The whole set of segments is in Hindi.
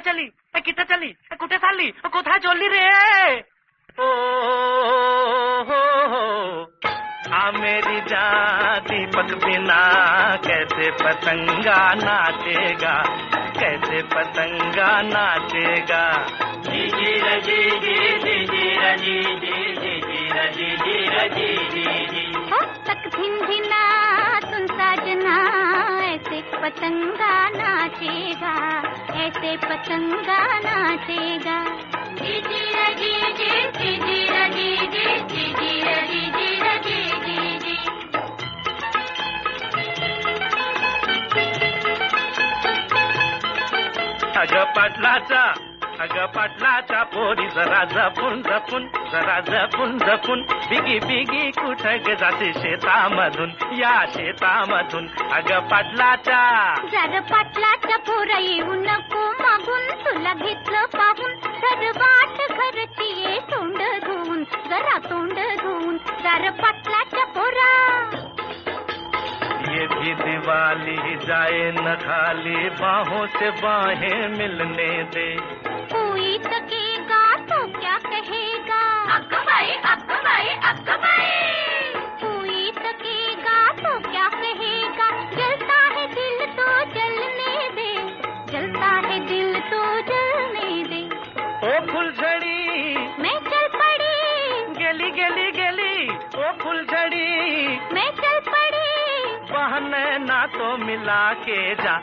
चली किता चली कुठे चालली कोथा चलली रे ओ मेरी जान दीपक बिना कैसे पतंगा नाचेगा कैसे पतंगा नाचेगा जी जी रजी जी जी जी रजी जी जी जी रजी जी रजी जी जी हो तक भिना सुन साजना ऐसे पतंगा नाचेगा ऐसे पतंगा नाचेगा जी जी रजी जी जी जी रजी जी जी जी रजी जी रजी जी जी अगं पाटलाचा पोरी जरा जपून जपून बिगी बिगी कुठं ग जाते शेतामधून या शेतामधून अगं पाटलाच्या जरा पाटलाच्या पोरा येऊ नको मागून तुला घेतलं पाहून तर वाट घरची ये तोंड धुवून जरा तोंड धुवून जरा पाटलाच्या पोरा ये भी दिवाली जाए न खाली बाहों से बाहें मिलने दे कोई तकेगा तो क्या कहेगा अक्कबाई कोई तकेगा तो क्या कहेगा जलता है दिल तो जलने दे जलता है दिल तो जलने दे ओ फुलझड़ी मैं चल पड़ी गेली गेली गेली ओ फुलझड़ी मैं चल पड़ी बहने ना तो मिला के जा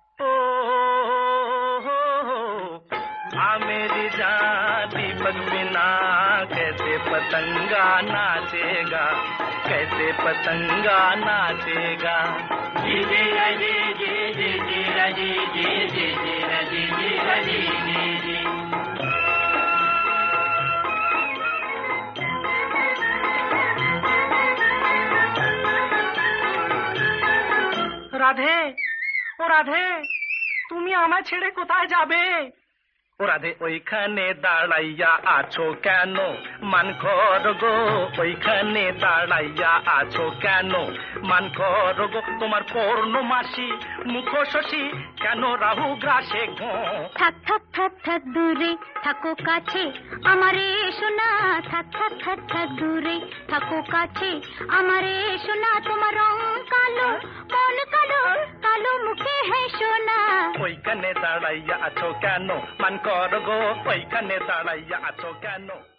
मेरी जान दीपक बिना कैसे पतंगा नाचेगा कैसे पतंगा नाचेगा जी जी रजी जी जी जी रजी जी जी जी रजी जी रजी जी जी রাধে ও রাধে তুমি আমায় ছেড়ে কোথায় যাবে ও রাধে ওইখানে দাঁড়াইয়া আছো কেন মান খর গো ওইখানে দাঁড়াইয়া আছো কেন মান খর গো তোমার পূর্ণমাসী মুখ শশী কেন রাহু গ্রাসে গো থাক থাক থাক থাক দূরে থাকো কাছে আমারে শোনা থাক থাক থাক থাক দূরে থাকো কাছে আমারে শোনা তোমার রং কালো মন কালো কালো মুখে है সোনা ওইখানে দাঁড়াইয়া আছো কেন মান কর গো ওইখানে দাঁড়াইয়া আছো কেন